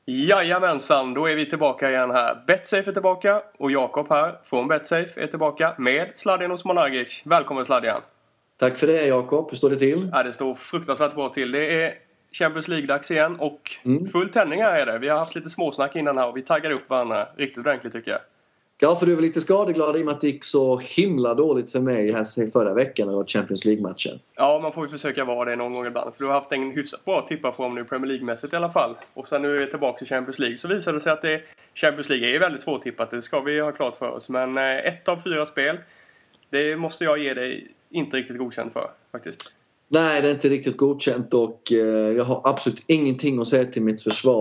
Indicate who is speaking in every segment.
Speaker 1: Jajamensan, då är vi tillbaka igen här. Betsafe är tillbaka och Jakob här från Betsafe är tillbaka med Sladjan Osmanagic. Välkommen Sladjan.
Speaker 2: Tack för det Jakob, hur står det till?
Speaker 1: Ja, det står fruktansvärt bra till. Det är Champions League-dags igen och full tändning här är det. Vi har haft lite småsnack innan här och vi taggar upp varandra riktigt ordentligt tycker jag.
Speaker 2: Ja, för du är väl lite skadeglad i och med att det gick så himla dåligt för mig här förra veckan och Champions League-matchen.
Speaker 1: Ja, man får ju försöka vara det någon gång ibland. För du har haft en hyfsat bra tipparform nu Premier League-mässigt i alla fall. Och sen nu är vi tillbaka till Champions League. Så visar det sig att Champions League är väldigt svårtippat. Det ska vi ha klart för oss. Men 1 av 4 spel, det måste jag ge dig inte riktigt godkänt för faktiskt.
Speaker 2: Nej, det är inte riktigt godkänt och jag har absolut ingenting att säga till mitt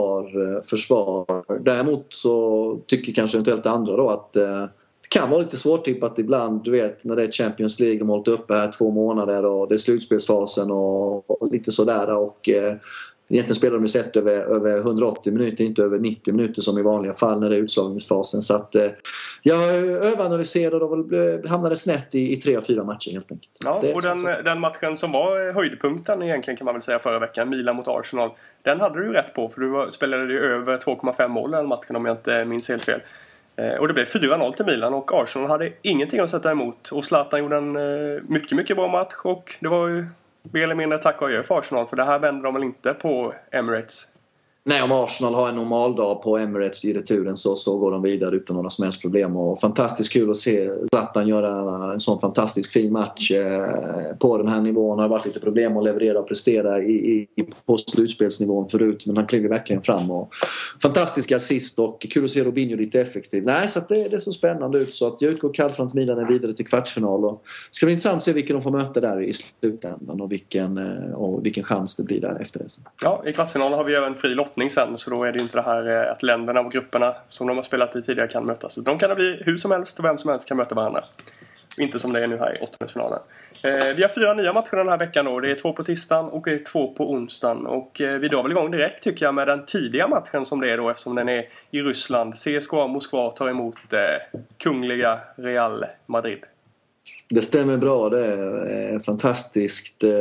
Speaker 2: försvar. Däremot så tycker kanske eventuellt andra då att det kan vara lite svårtippat ibland. Du vet, när det är Champions League, de har hållit uppe här 2 månader och det är slutspelsfasen och lite sådär. Och egentligen spelar de ju sett över 180 minuter, inte över 90 minuter som i vanliga fall när det är utslagningsfasen. Så att jag överanalyserade och hamnade snett i 3 av 4 matcher helt enkelt.
Speaker 1: Ja, och den matchen som var höjdpunkten egentligen kan man väl säga förra veckan, Milan mot Arsenal, den hade du ju rätt på för du spelade ju över 2,5 mål den matchen om jag inte minns helt fel. Och det blev 4-0 till Milan och Arsenal hade ingenting att sätta emot. Och Zlatan gjorde en mycket, mycket bra match och det var ju mer eller mindre tack och adjö för Arsenal. För det här vänder de väl inte på Emirates.
Speaker 2: Nej, om Arsenal har en normal dag på Emirates i returen så går de vidare utan några som helst problem. Och fantastiskt kul att se Zlatan göra en sån fantastisk fin match på den här nivån. Det har varit lite problem att leverera och prestera på slutspelsnivån förut. Men han kliver verkligen fram. Och fantastisk assist och kul att se Robinho lite effektiv. Nej, så att det så spännande ut. Så att jag utgår kallt från att Milan är vidare till kvartsfinal. Och det ska bli intressant att se vilken de får möta där i slutändan. Och vilken chans det blir där efter det.
Speaker 1: Ja, i kvartsfinalen har vi även fri lottning sen, så då är det ju inte det här att länderna och grupperna som de har spelat i tidigare kan mötas. Så de kan det bli hur som helst och vem som helst kan möta varandra. Inte som det är nu här i åttondelsfinalen. Vi har 4 nya matcher den här veckan då. Det är 2 på tisdagen och 2 på onsdagen. Och vi drar väl igång direkt tycker jag med den tidiga matchen som det är då eftersom den är i Ryssland. CSKA Moskva tar emot kungliga Real Madrid.
Speaker 2: Det stämmer bra, det är fantastiskt. Det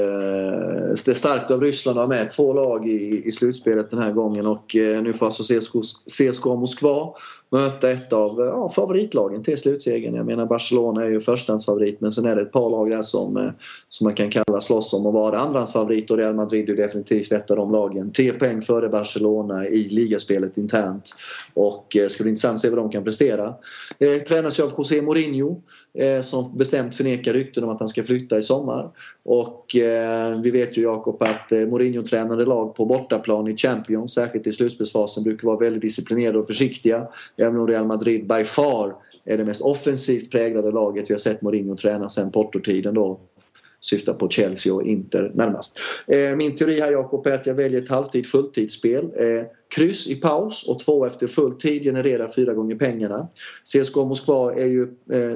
Speaker 2: är starkt av Ryssland att ha med 2 lag i slutspelet den här gången och nu får alltså CSKA Moskva möta ett av favoritlagen till slutsegern. Jag menar Barcelona är ju förstahandsfavorit men sen är det ett par lag där som man kan kalla slåss om att vara andrahandsfavorit och Real Madrid är definitivt ett av de lagen. 3 poäng före Barcelona i ligaspelet internt och ska bli intressant att se vad de kan prestera. Tränas ju av José Mourinho som bestämt förnekar rykten om att han ska flytta i sommar och vi vet ju Jakob att Mourinho-tränade lag på bortaplan i Champions, särskilt i slutspelsfasen, brukar vara väldigt disciplinerade och försiktiga. Även om Real Madrid by far är det mest offensivt präglade laget vi har sett Mourinho träna sedan Porto-tiden då. Syftar på Chelsea och Inter närmast. Min teori här Jakob är att jag väljer ett halvtid-fulltidsspel. Kryss i paus och 2 efter fulltid genererar 4 gånger pengarna. CSKA Moskva är ju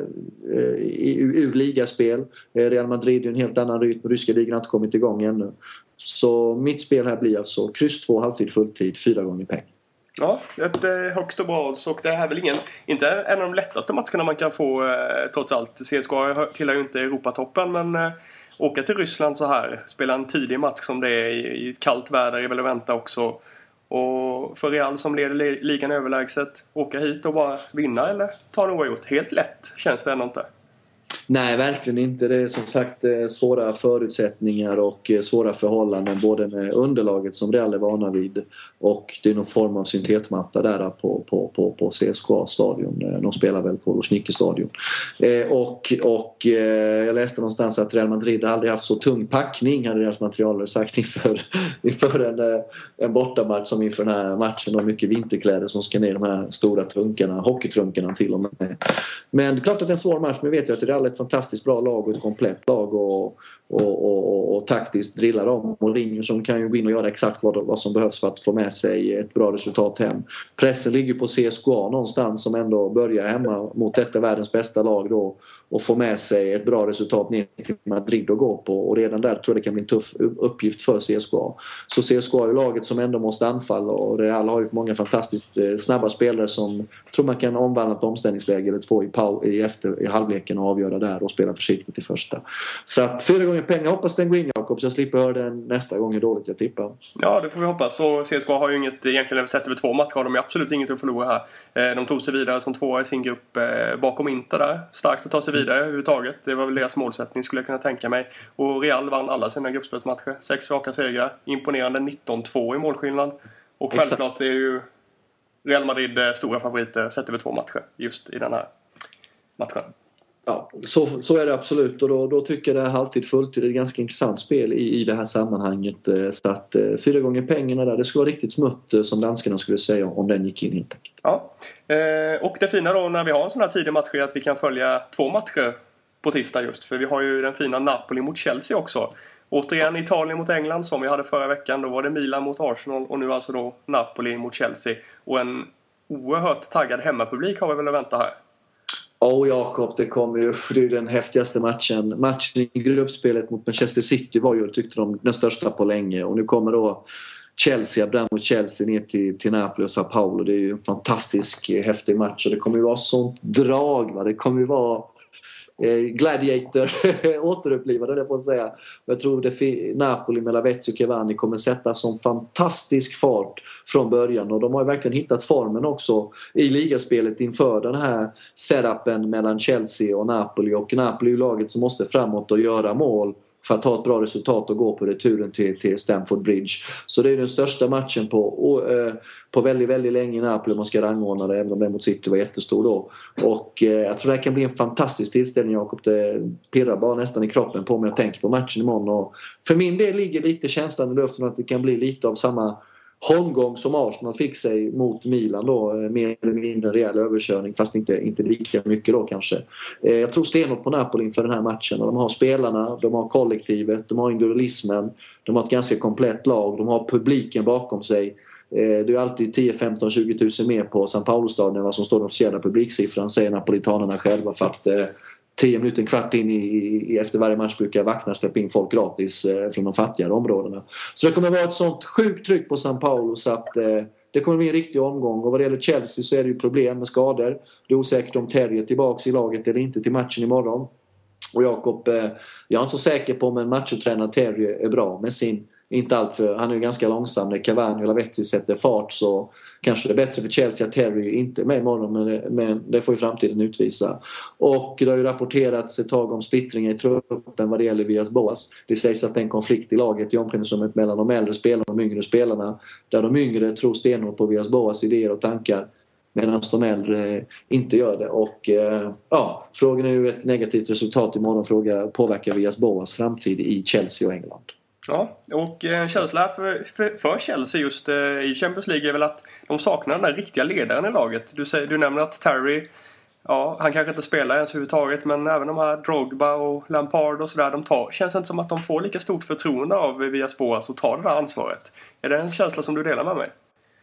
Speaker 2: ur ligaspel. Real Madrid är en helt annan rytm. Ryska ligan har inte kommit igång ännu. Så mitt spel här blir alltså kryss 2 halvtid fulltid 4 gånger pengar.
Speaker 1: Ja, ett högt och bra odds och det här är väl inte en av de lättaste matcherna man kan få trots allt. CSKA tillhör ju inte Europatoppen men åka till Ryssland så här, spela en tidig match som det är i ett kallt väder är väl att vänta också. Och för Real som leder ligan överlägset, åka hit och bara vinna eller ta något gjort. Helt lätt känns det ändå inte.
Speaker 2: Nej, verkligen inte. Det är som sagt svåra förutsättningar och svåra förhållanden både med underlaget som Real är vana vid och det är någon form av syntetmatta där på CSKA-stadion. De spelar väl på Luzhniki-stadion. Och jag läste någonstans att Real Madrid aldrig haft så tung packning, hade deras materialare sagt inför en bortamatch som inför den här matchen och mycket vinterkläder som ska ner de här stora trunkarna, hockeytrunkarna till och med. Men det är klart att det är en svår match, men vet jag att det är ett fantastiskt bra lag och ett komplett lag och taktiskt drillar om Mourinho som kan ju gå in och göra exakt vad som behövs för att få med sig ett bra resultat hem. Pressen ligger på CSKA någonstans som ändå börjar hemma mot detta världens bästa lag då och få med sig ett bra resultat ner till Madrid och gå på och redan där tror jag det kan bli en tuff uppgift för CSKA. Så CSKA är laget som ändå måste anfalla och Real har ju många fantastiskt snabba spelare som tror man kan omvandla ett omställningsläge eller 2 i halvleken och avgöra där och spela försiktigt i första. Så att 4 gången pengar. Jag hoppas den går in, Jakob, så jag slipper höra den nästa gång hur dåligt jag tippar.
Speaker 1: Ja, det får vi hoppas. Och CSKA har ju inget egentligen sett över 2 matcher. De är absolut inget att förlora här. De tog sig vidare som 2 i sin grupp bakom Inter där. Starkt att ta sig vidare överhuvudtaget. Det var väl deras målsättning, skulle jag kunna tänka mig. Och Real vann alla sina gruppspelsmatcher. 6 raka segrar. Imponerande 19-2 i målskillnad. Och självklart är ju Real Madrid stora favoriter sett över 2 matcher just i den här matchen.
Speaker 2: Ja, så är det absolut, och då tycker jag det är halvtid fulltid. Det är ett ganska intressant spel i det här sammanhanget. Så att 4 gånger pengarna där, det skulle vara riktigt smutt, som danskarna skulle säga, om den gick in helt enkelt.
Speaker 1: Ja, och det fina då när vi har en sån här tidig match är att vi kan följa 2 matcher på tisdag just. För vi har ju den fina Napoli mot Chelsea också. Återigen Italien mot England som vi hade förra veckan. Då var det Milan mot Arsenal och nu alltså då Napoli mot Chelsea. Och en oerhört taggad hemmapublik har vi väl att vänta här.
Speaker 2: Jakob, det kommer ju, det är den häftigaste matchen. Matchen i gruppspelet mot Manchester City var ju, tyckte de, den största på länge. Och nu kommer då Chelsea mot Chelsea ner till Napoli och Sao Paulo. Det är ju en fantastisk häftig match. Och det kommer ju vara sånt drag, va? Det kommer ju vara Gladiator återupplivade, det får jag säga. Jag tror det Napoli med Lavezzi och Cavani kommer sätta som fantastisk fart från början, och de har ju verkligen hittat formen också i ligaspelet inför den här setupen mellan Chelsea och Napoli, och Napoli är laget som måste framåt och göra mål för att ha ett bra resultat och gå på returen till Stamford Bridge. Så det är den största matchen på väldigt, väldigt länge i Napoli. Man ska rangordna det, även om det mot City var jättestor då. Och jag tror det här kan bli en fantastisk tillställning, Jakob. Det pirrar bara nästan i kroppen på mig. Jag tänker på matchen imorgon. Och för min del ligger lite känslan i luften att det kan bli lite av samma holmgång som Arsenal fick sig mot Milan då, mer eller mindre rejäl överkörning, fast inte lika mycket då kanske. Jag tror stenhårt på Napoli inför den här matchen, och de har spelarna, de har kollektivet, de har individualismen, de har ett ganska komplett lag, de har publiken bakom sig. Det är alltid 10, 15, 20 000 mer på San Paolo-stadion än vad som står den officiella publiksiffran, säger napolitanerna själva, för att 10 minuter, en kvart in efter varje match brukar vakna släppa in folk gratis från de fattigare områdena. Så det kommer vara ett sånt sjukt tryck på San Paolo, så att det kommer bli en riktig omgång. Och vad det gäller Chelsea så är det ju problem med skador. Det är osäkert om Terry är tillbaka i laget eller inte till matchen imorgon. Och Jakob, jag är inte så säker på om en machotränare Terry är bra med sin, inte allt för, han är ju ganska långsam. När Cavani och Lavezzi sätter fart så kanske det är bättre för Chelsea att Terry inte är med imorgon, men det får ju framtiden utvisa. Och det har ju rapporterats ett tag om splittringar i truppen vad det gäller Villas-Boas. Det sägs att det är en konflikt i laget i omklädningsrummet mellan de äldre spelarna och de yngre spelarna, där de yngre tror stenhårt på Villas-Boas idéer och tankar, medan de äldre inte gör det. Och frågan är ju ett negativt resultat imorgon. Fråga påverkar Villas-Boas framtid i Chelsea och England.
Speaker 1: Ja, och en känsla för Chelsea just i Champions League är väl att de saknar den där riktiga ledaren i laget. Du nämner att Terry, han kanske inte spelar ens överhuvudtaget, men även de här Drogba och Lampard och sådär, känns inte som att de får lika stort förtroende av Villas-Boas och tar det där ansvaret. Är det en känsla som du delar med mig?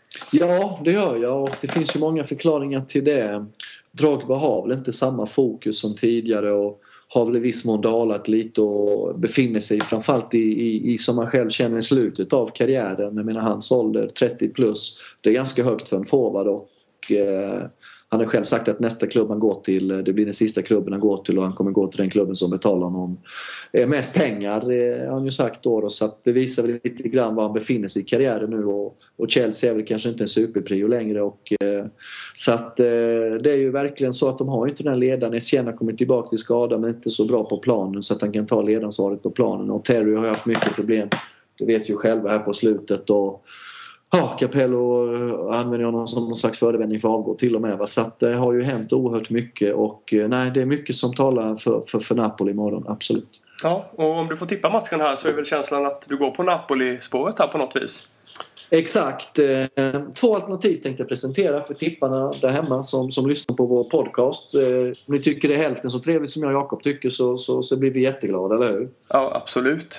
Speaker 2: Ja, det gör jag, och det finns ju många förklaringar till det. Drogba har väl inte samma fokus som tidigare och har väl i viss mån dalat lite och befinner sig framförallt i som man själv känner i slutet av karriären. Jag menar, hans ålder 30 plus, det är ganska högt för en forward, och han har själv sagt att nästa klubb han går till, det blir den sista klubben han går till, och han kommer gå till den klubben som betalar honom mest pengar, har han ju sagt då. Så att det visar väl lite grann var han befinner sig i karriären nu, och Chelsea är väl kanske inte en superprio längre, och så att det är ju verkligen så att de har inte den här ledaren. Essiena kommer tillbaka till skada, men inte så bra på planen så att han kan ta ledansvaret på planen, och Terry har haft mycket problem, det vet ju själva här på slutet, och Capello använder honom som någon slags förevändning för att avgå till och med. Så att det har ju hänt oerhört mycket, och det är mycket som talar för Napoli imorgon, absolut.
Speaker 1: Ja, och om du får tippa matchen här så är väl känslan att du går på Napoli-spåret här på något vis?
Speaker 2: Exakt. 2 alternativ tänkte jag presentera för tipparna där hemma som lyssnar på vår podcast. Om ni tycker det är hälften så trevligt som jag och Jakob tycker så blir vi jätteglada, eller hur?
Speaker 1: Ja, absolut.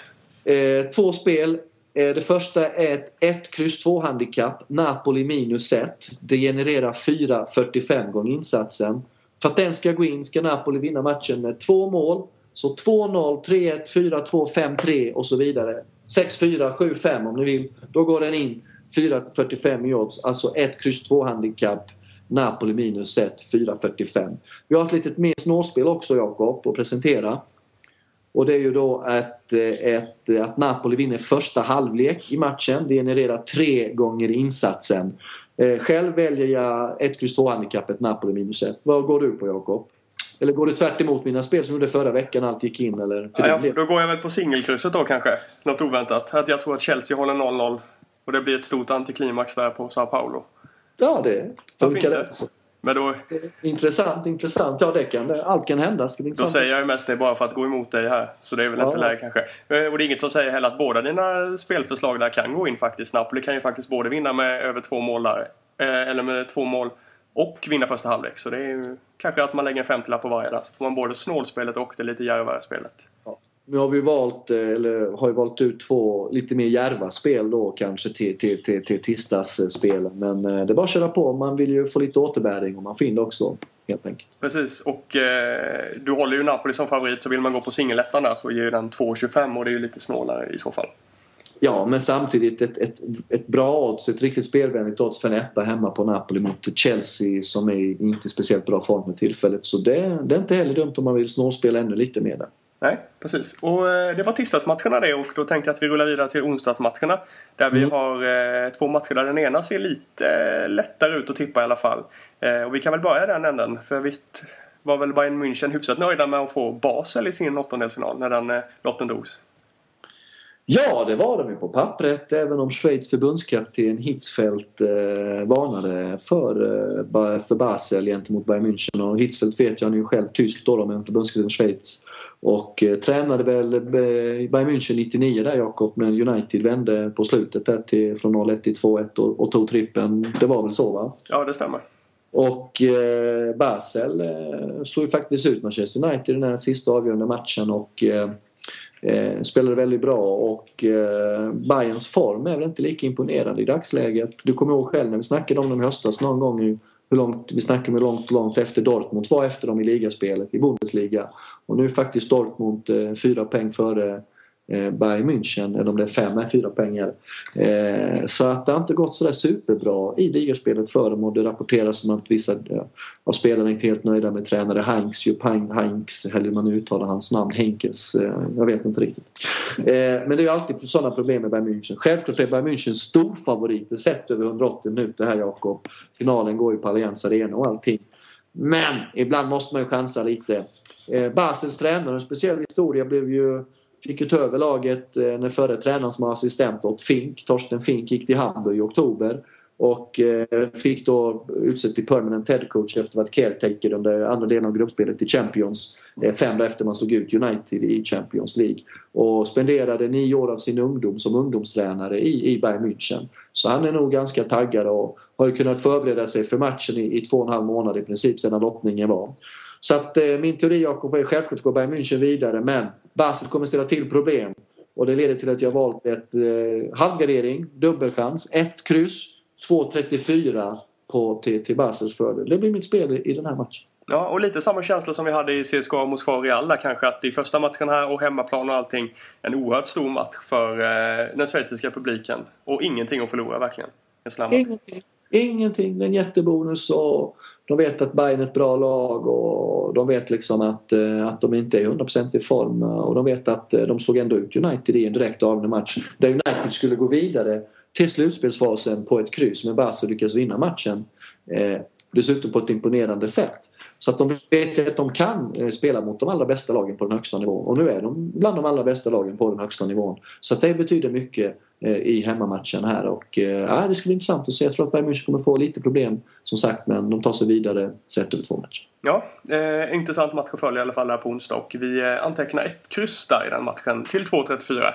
Speaker 2: 2 spel. Det första är ett 1-2 handikapp. Napoli minus 1. Det genererar 4,45 gånger insatsen. För att den ska gå in ska Napoli vinna matchen med 2 mål. Så 2-0, 3-1, 4-2, 5-3 och så vidare. 6-4, 7-5 om ni vill. Då går den in 4,45 i odds. Alltså 1-2 handikapp. Napoli minus 1, 4,45. Vi har ett litet mer snårspel också, Jakob, att presentera. Och det är ju då att Napoli vinner första halvlek i matchen. Det genererar 3 gånger insatsen. Själv väljer jag 1-2 handikappet Napoli -1. Vad går du på, Jakob? Eller går du tvärt emot mina spel som gjorde förra veckan allt gick in? Eller
Speaker 1: då går jag väl på singelkrysset då kanske. Något oväntat. Att jag tror att Chelsea håller 0-0. Och det blir ett stort antiklimax där på Sao Paulo.
Speaker 2: Ja, det funkar det.
Speaker 1: Men då,
Speaker 2: intressant. Ja, allt kan hända.
Speaker 1: Då säger jag ju mest det bara för att gå emot dig här. Så det är väl inte läge kanske. Och det är inget som säger heller att båda dina spelförslag där kan gå in faktiskt. Napoli kan ju faktiskt både vinna med över 2 mål där. Eller med 2 mål och vinna första halvlek. Så det är ju kanske att man lägger en 50-lapp på varje där. Så får man både snålspelet och det lite djärvare spelet.
Speaker 2: Ja. Nu har vi valt ut 2 lite mer djärva spel då kanske till tisdagsspelen. Men det är bara att köra på. Man vill ju få lite återbäring och man får in det också, helt enkelt.
Speaker 1: Precis, och du håller ju Napoli som favorit, så vill man gå på singelettan där så ger ju den 2,25 och det är ju lite snålare i så fall. Ja,
Speaker 2: men samtidigt ett bra odds, ett riktigt spelvänligt odds för en etta hemma på Napoli mot Chelsea som är inte speciellt bra form med tillfället. Så det är inte heller dumt om man vill snålspela ännu lite mer där.
Speaker 1: Nej, precis. Och det var tisdagsmatcherna det, och då tänkte jag att vi rullar vidare till onsdagsmatcherna. Där vi har 2 matcher där den ena ser lite lättare ut att tippa i alla fall. Och vi kan väl börja den änden, för visst var väl Bayern München hyfsat nöjda med att få Basel i sin åttondelsfinal när den lotten drogs.
Speaker 2: Ja, det var de ju på pappret, även om Schweiz förbundskapten Hitzfeldt varnade för Basel gentemot Bayern München. Och Hitzfeldt vet jag, han är ju själv tysk då, men förbundskapten Schweiz. Och tränade väl Bayern München 99 där, Jakob, men United vände på slutet där från 0-1 till 2-1 och tog trippen. Det var väl så, va?
Speaker 1: Ja, det stämmer.
Speaker 2: Och Basel slog ju faktiskt ut Manchester United i den här sista avgörande matchen och spelade väldigt bra, och Bayerns form är väl inte lika imponerande i dagsläget. Du kommer ihåg själv när vi snackade om dem i höstas någon gång, hur långt vi snackade med långt efter Dortmund var efter dem i ligaspelet i Bundesliga, och nu är faktiskt Dortmund 4 poäng före Bayern München, eller om det är 5 är 4 pengar. Så att det har inte gått så där superbra i ligaspelet för dem, och det rapporteras som att vissa av spelarna är inte helt nöjda med tränare Heinz, eller man uttalar hans namn, Henkes, jag vet inte riktigt. Men det är ju alltid sådana problem med Bayern München. Självklart är Bayern München stor favorit sett över 180 minuter här, Jakob. Finalen går ju på Allianz Arena och allting. Men ibland måste man ju chansa lite. Basels tränare, en speciell historia, fick ju ta över laget när förre tränaren som var assistent åt Torsten Fink gick till Hamburg i oktober och fick då utsett till permanent head coach efter att caretaker under andra delen av gruppspelet i Champions 5 efter man slog ut United i Champions League, och spenderade 9 år av sin ungdom som ungdomstränare i Bayern München. Så han är nog ganska taggad och har ju kunnat förbereda sig för matchen i 2,5 månader i princip sedan lottningen var. Så att min teori, Jakob, är självklart går Bayern München vidare, men Basel kommer ställa till problem, och det leder till att jag valt ett halvgardering, dubbelchans, 1 kryss, 2,34 till Basels fördel. Det blir mitt spel i den här matchen.
Speaker 1: Ja, och lite samma känsla som vi hade i CSKA Moskva Real där, kanske att i första matchen här och hemmaplan och allting, en oerhört stor match för den schweiziska publiken, och ingenting att förlora verkligen. Ingenting, det är en jättebonus, och de vet att Bayern är ett bra lag, och de vet liksom att de inte är 100% i form, och de vet att de slog ändå ut United i en direkt avgörande match där United skulle gå vidare till slutspelsfasen på ett kryss, men Basel lyckas vinna matchen dessutom på ett imponerande sätt. Så att de vet att de kan spela mot de allra bästa lagen på den högsta nivån, och nu är de bland de allra bästa lagen på den högsta nivån. Så att det betyder mycket i hemmamatchen här, och det ska bli intressant att se. Jag tror att Bayern München kommer få lite problem som sagt, men de tar sig vidare sett över 2 matcher. Ja, intressant match att följa i alla fall där på onsdag, och vi antecknar 1 kryss där i den matchen till 2,34.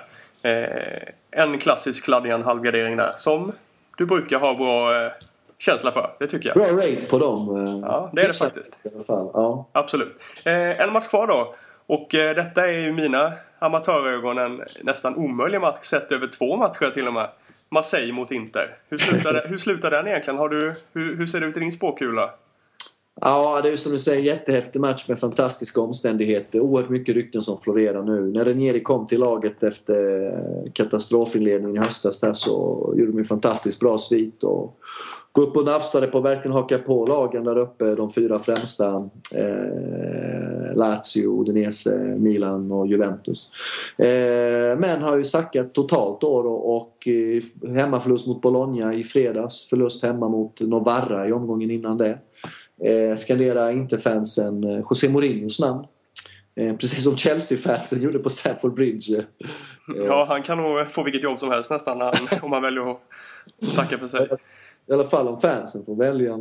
Speaker 1: En klassisk kladdigan halvgardering där som du brukar ha bra känsla för, det tycker jag.
Speaker 2: Bra rate på dem.
Speaker 1: Ja, det är det faktiskt.
Speaker 2: I alla fall. Ja.
Speaker 1: Absolut. En match kvar då. Och detta är ju mina amatörögon en nästan omöjlig match sett över 2 matcher till och med. Marseille mot Inter. Hur slutar den egentligen? Hur ser det ut i din spåkula?
Speaker 2: Ja, det är ju som du säger en jättehäftig match med fantastiska omständigheter. Oerhört mycket rykten som florerar nu. När Ranieri kom till laget efter katastrofinledningen i höstas där, så gjorde de en fantastiskt bra svit och gå upp och nafsade på att verkligen haka på lagen där uppe, de 4 främsta. Lazio, Udinese, Milan och Juventus. Men har ju sackat totalt då och hemmaförlust mot Bologna i fredags, förlust hemma mot Novara i omgången innan det. Skandera inte fansen José Mourinhos namn. Precis som Chelsea-fansen gjorde på Stamford Bridge.
Speaker 1: Ja, han kan nog få vilket jobb som helst nästan om han väljer att tacka för sig.
Speaker 2: I alla fall om fansen får välja.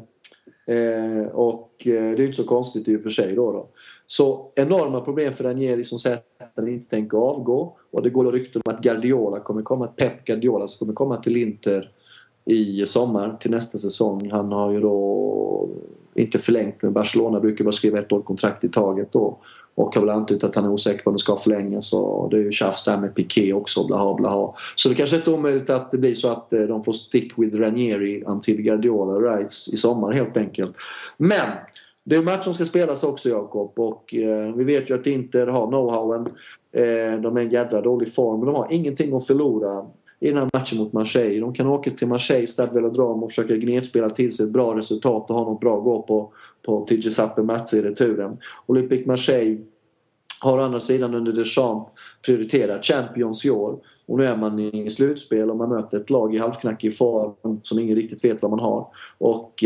Speaker 2: Och det är inte så konstigt i och för sig då. Så enorma problem för Ranieri som säger att han inte tänker avgå. Och det går rykten om att Guardiola kommer komma, Pep Guardiola som kommer komma till Inter i sommar till nästa säsong. Han har ju då inte förlängt med Barcelona, brukar bara skriva 1 år kontrakt i taget då. Och har väl antytt att han är osäker på om det ska förlängas. Och det är ju tjafs där med Piqué också, blaha. Så det kanske är inte omöjligt att det blir så att de får stick with Ranieri until Guardiola arrives i sommar helt enkelt. Men det är en match som ska spelas också, Jakob. Och vi vet ju att Inter har know-howen. De är en jädra dålig form. Men de har ingenting att förlora i den här matchen mot Marseille. De kan åka till Marseille, Stade Velodrome och försöka gnetspela till sig ett bra resultat och ha något bra att gå på till Giuseppe Mazzi i returen. Olympique Marseille har å andra sidan under Deschamps prioriterat Champions i år. Och nu är man i slutspel och man möter ett lag i halvknackig form som ingen riktigt vet vad man har. Och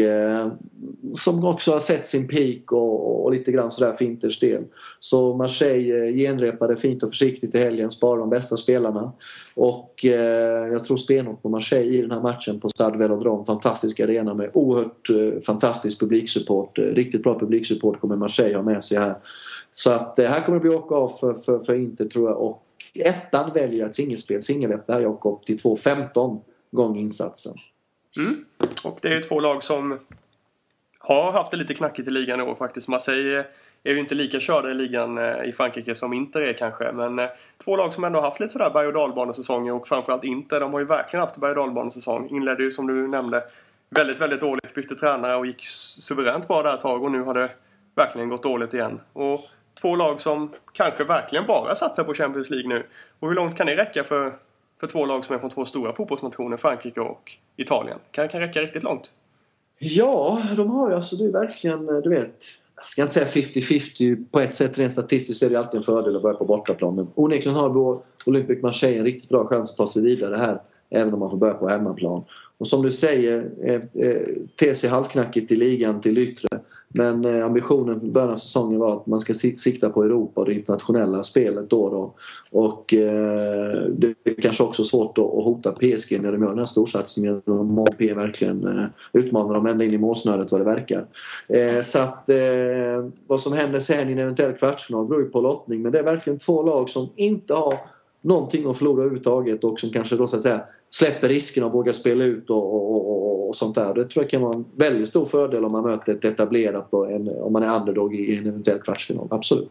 Speaker 2: som också har sett sin peak och lite grann sådär för Inters del. Så Marseille genrepade fint och försiktigt i helgen, sparar de bästa spelarna. Och jag tror stenhårt på Marseille i den här matchen på Stade Velodrome. Fantastisk arena med oerhört fantastisk publiksupport. Riktigt bra publiksupport kommer Marseille ha med sig här. Så att det här kommer att bli åka av för Inter tror jag. Och ettan väljer ett singelett där Jakob till 2,15 gånger insatsen.
Speaker 1: Och det är ju 2 lag som har haft det lite knackigt i ligan i år faktiskt. Marseille är ju inte lika körda i ligan i Frankrike som Inter är kanske. Men 2 lag som ändå har haft lite sådär berg- och dalbanesäsonger. Och framförallt Inter, de har ju verkligen haft berg- och dalbanesäsong. Inledde ju som du nämnde väldigt, väldigt dåligt. Bytte tränare och gick suveränt bra där ett tag. Och nu har det verkligen gått dåligt igen. Och 2 lag som kanske verkligen bara satsar på Champions League nu. Och hur långt kan det räcka för 2 lag som är från 2 stora fotbollsnationer, Frankrike och Italien? Kan räcka riktigt långt?
Speaker 2: Ja, de har ju alltså, det är verkligen, du vet, jag ska inte säga 50-50 på ett sätt, rent statistiskt är det alltid en fördel att börja på bortaplan. Men onekligen har då Olympique Marseille en riktigt bra chans att ta sig vidare här, även om man får börja på hemmaplan. Och som du säger, ter sig halvknackigt i ligan till yttre. Men ambitionen för början av säsongen var att man ska sikta på Europa och det internationella spelet då. Och det är kanske också svårt att hota PSG när de gör den här storsatsningen. Montpellier verkligen utmanar dem ända in i målsnöret vad det verkar. Så att vad som händer sen i en eventuell kvartsfinal beror ju på lottning. Men det är verkligen 2 lag som inte har någonting att förlora överhuvudtaget och som kanske då så att säga släpper risken och vågar spela ut och sånt där. Det tror jag kan vara en väldigt stor fördel om man möter ett etablerat om man är underdog i en eventuell kvartsfinal. Absolut.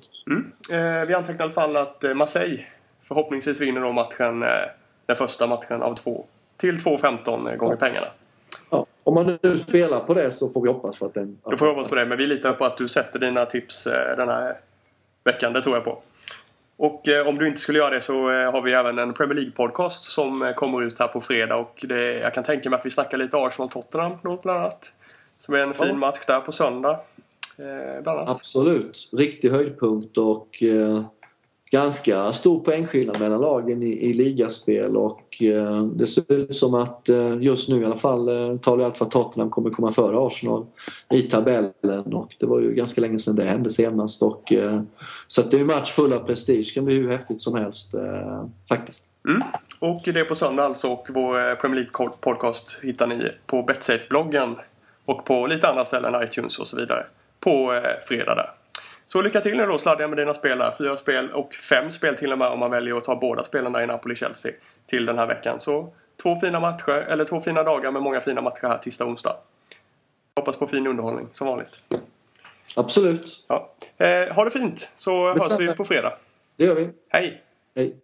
Speaker 1: Vi antecknar i alla fall att Marseille förhoppningsvis vinner då matchen, den första matchen av 2 till 2,15 gånger pengarna.
Speaker 2: Ja, om man nu spelar på det så får vi hoppas på att den...
Speaker 1: Då får vi hoppas på det, men vi litar på att du sätter dina tips den här veckan, det tror jag på. Och om du inte skulle göra det så har vi även en Premier League-podcast som kommer ut här på fredag. Och jag kan tänka mig att vi snackar lite Arsenal-Tottenham då bland annat. Som är en fin match där på söndag. Bland annat.
Speaker 2: Absolut, riktig höjdpunkt och ganska stor poängskillnad mellan lagen i ligaspel. Och det ser ut som att just nu i alla fall talar allt för att Tottenham kommer komma före Arsenal i tabellen. Och det var ju ganska länge sedan det hände senast. Och, så att det är en match full av prestige. Det kan bli hur häftigt som helst faktiskt.
Speaker 1: Och det är på söndag alltså, och vår Premier League-podcast hittar ni på Betsafe-bloggen och på lite andra ställen, iTunes och så vidare, på fredag där. Så lycka till nu då, sladda med dina spel här. 4 spel och 5 spel till och med om man väljer att ta båda spelen där i Napoli-Chelsea till den här veckan. Så 2 fina matcher, eller 2 fina dagar med många fina matcher här tisdag och onsdag. Hoppas på fin underhållning som vanligt.
Speaker 2: Absolut.
Speaker 1: Ja. Ha det fint, så hörs vi på fredag.
Speaker 2: Det gör vi.
Speaker 1: Hej.
Speaker 2: Hej.